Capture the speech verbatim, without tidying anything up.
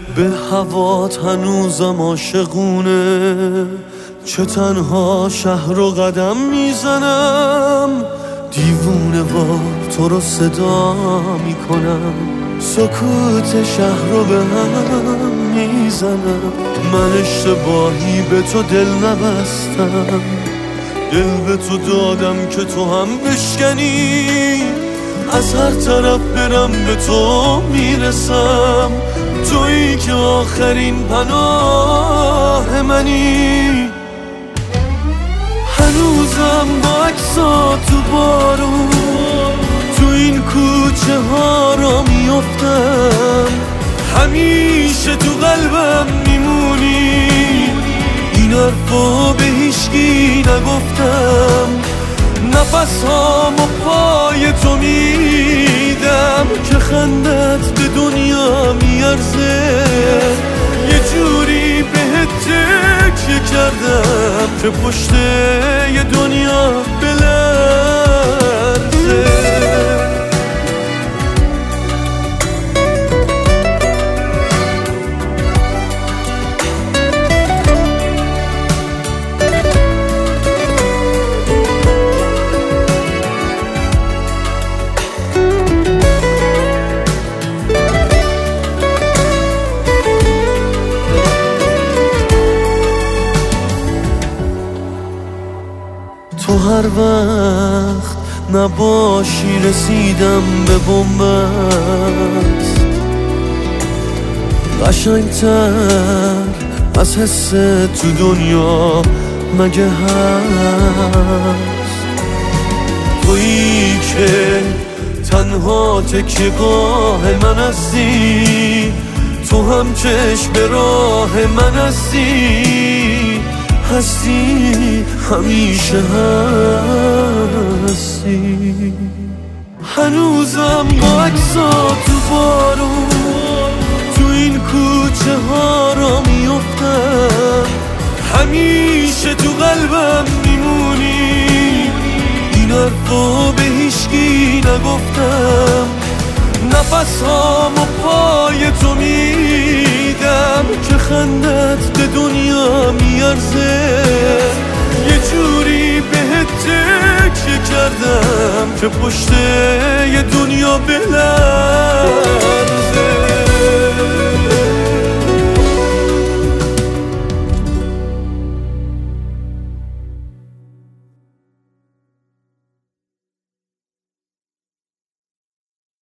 به هوات هنوزم عاشقونه، چه تنها شهر رو قدم میزنم، دیوونه وار تو رو صدا میکنم، سکوت شهر رو به هم میزنم. من اشتباهی به تو دل نبستم، دل به تو دادم که تو هم بشکنی، از هر طرف برم به تو میرسم، تویی که آخرین پناه منی. هنوزم با عکسات تو بارون تو این کوچه ها را میافتم، همیشه تو قلبم میمونی، این حرفا به هیچکی نگفتم، نفس هامو پای تو میدم که خندت به دنیا میارزه، یه جوری بهت تکیه کردم که پشت یه دنیا بلرزه. تو هر وقت نباشی رسیدم به بن‌بست، قشنگتر از حس تو دنیا مگه هست؟ تویی که تنها تکیه‌گاه من هستی، تو هم چشم به راه من هستی، هستی همیشه هستی. هنوزم با عکسات تو بارون تو این کوچه ها را میافتم، همیشه تو قلبم میمونی، این حرفا به هیچکی نگفتم، نفس هامو پای تو میدم که خندت به دنیا میارزه، یه جوری بهت تکیه کردم که پشت یه دنیا بلرزه.